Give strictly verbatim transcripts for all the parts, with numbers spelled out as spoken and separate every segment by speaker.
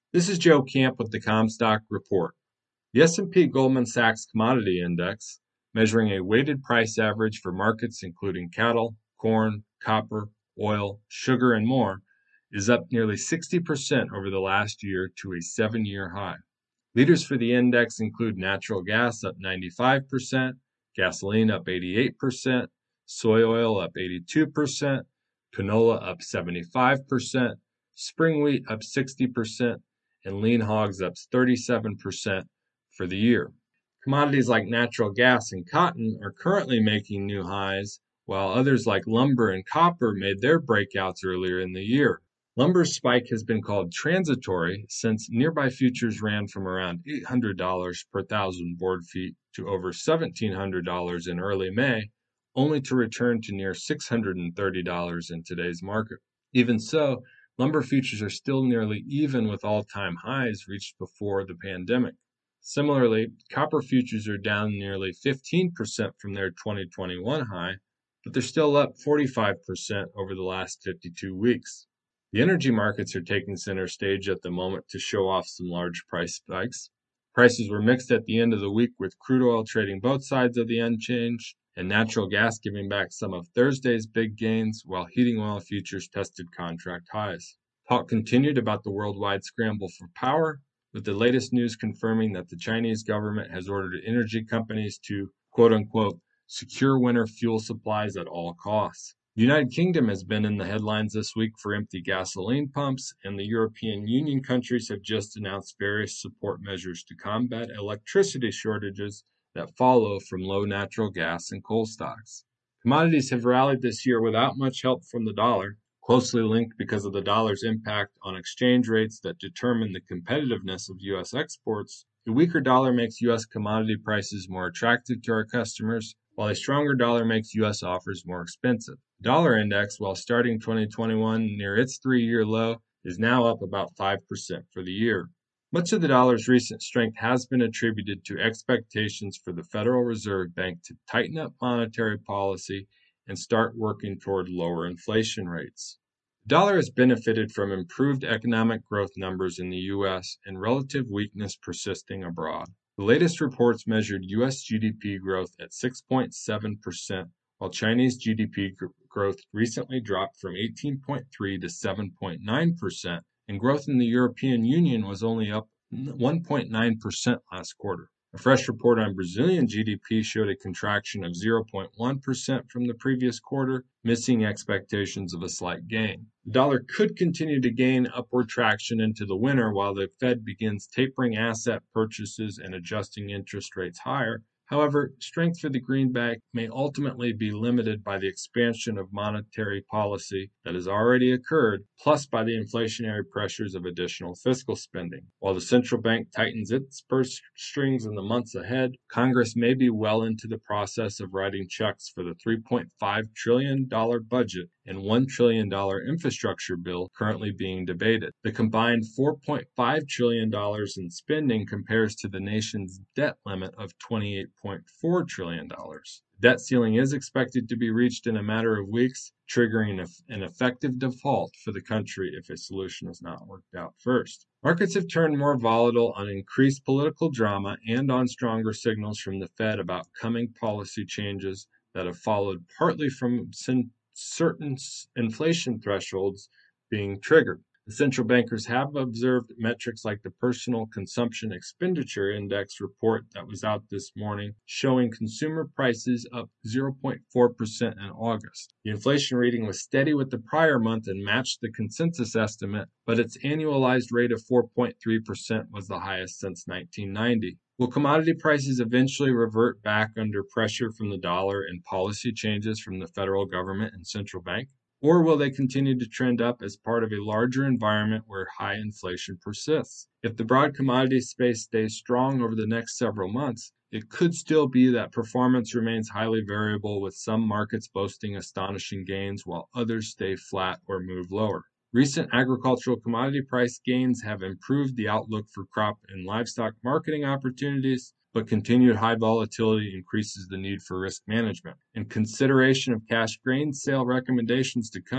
Speaker 1: This is Joe Camp with the Comstock Report. The S and P Goldman Sachs Commodity Index, measuring a weighted price average for markets including cattle, corn, copper, oil, sugar, and more, is up nearly sixty percent over the last year to a seven-year high. Leaders for the index include natural gas up ninety-five percent, gasoline up eighty-eight percent, soy oil up eighty-two percent, canola up seventy-five percent, spring wheat up sixty percent, and lean hogs up thirty-seven percent for the year. Commodities like natural gas and cotton are currently making new highs, while others like lumber and copper made their breakouts earlier in the year. Lumber's spike has been called transitory since nearby futures ran from around eight hundred dollars per thousand board feet to over seventeen hundred dollars in early May, only to return to near six hundred thirty dollars in today's market. Even so, lumber futures are still nearly even with all-time highs reached before the pandemic. Similarly, copper futures are down nearly fifteen percent from their twenty twenty-one high, but they're still up forty-five percent over the last fifty-two weeks. The energy markets are taking center stage at the moment to show off some large price spikes. Prices were mixed at the end of the week with crude oil trading both sides of the unchanged and natural gas giving back some of Thursday's big gains while heating oil futures tested contract highs. Talk continued about the worldwide scramble for power, with the latest news confirming that the Chinese government has ordered energy companies to, quote-unquote, secure winter fuel supplies at all costs. The United Kingdom has been in the headlines this week for empty gasoline pumps, and the European Union countries have just announced various support measures to combat electricity shortages that follow from low natural gas and coal stocks. Commodities have rallied this year without much help from the dollar, closely linked because of the dollar's impact on exchange rates that determine the competitiveness of U S exports. A weaker dollar makes U S commodity prices more attractive to our customers, while a stronger dollar makes U S offers more expensive. The dollar index, while starting twenty twenty-one near its three-year low, is now up about five percent for the year. Much of the dollar's recent strength has been attributed to expectations for the Federal Reserve Bank to tighten up monetary policy and start working toward lower inflation rates. The dollar has benefited from improved economic growth numbers in the U S and relative weakness persisting abroad. The latest reports measured U S G D P growth at six point seven percent, while Chinese G D P gr- growth recently dropped from eighteen point three to seven point nine percent, and growth in the European Union was only up one point nine percent last quarter. A fresh report on Brazilian G D P showed a contraction of zero point one percent from the previous quarter, missing expectations of a slight gain. The dollar could continue to gain upward traction into the winter while the Fed begins tapering asset purchases and adjusting interest rates higher. However, strength for the greenback may ultimately be limited by the expansion of monetary policy that has already occurred, plus by the inflationary pressures of additional fiscal spending. While the central bank tightens its purse strings in the months ahead, Congress may be well into the process of writing checks for the three point five trillion dollars budget and one trillion dollars infrastructure bill currently being debated. The combined four point five trillion dollars in spending compares to the nation's debt limit of twenty-eight point four trillion dollars. The debt ceiling is expected to be reached in a matter of weeks, triggering an effective default for the country if a solution is not worked out first. Markets have turned more volatile on increased political drama and on stronger signals from the Fed about coming policy changes that have followed partly from certain inflation thresholds being triggered. The central bankers have observed metrics like the Personal Consumption Expenditure Index report that was out this morning, showing consumer prices up zero point four percent in August. The inflation reading was steady with the prior month and matched the consensus estimate, but its annualized rate of four point three percent was the highest since nineteen ninety. Will commodity prices eventually revert back under pressure from the dollar and policy changes from the federal government and central bank? Or will they continue to trend up as part of a larger environment where high inflation persists? If the broad commodity space stays strong over the next several months, it could still be that performance remains highly variable, with some markets boasting astonishing gains while others stay flat or move lower. Recent agricultural commodity price gains have improved the outlook for crop and livestock marketing opportunities, but continued high volatility increases the need for risk management. In consideration of cash grain sale recommendations to come,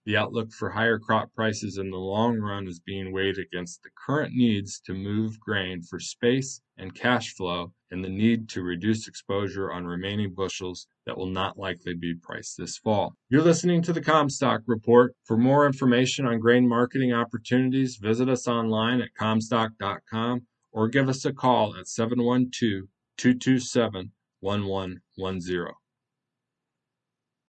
Speaker 1: The outlook for higher crop prices in the long run is being weighed against the current needs to move grain for space and cash flow and the need to reduce exposure on remaining bushels that will not likely be priced this fall. You're listening to the Comstock Report. For more information on grain marketing opportunities, visit us online at comstock dot com or give us a call at seven one two, two two seven, one one one zero.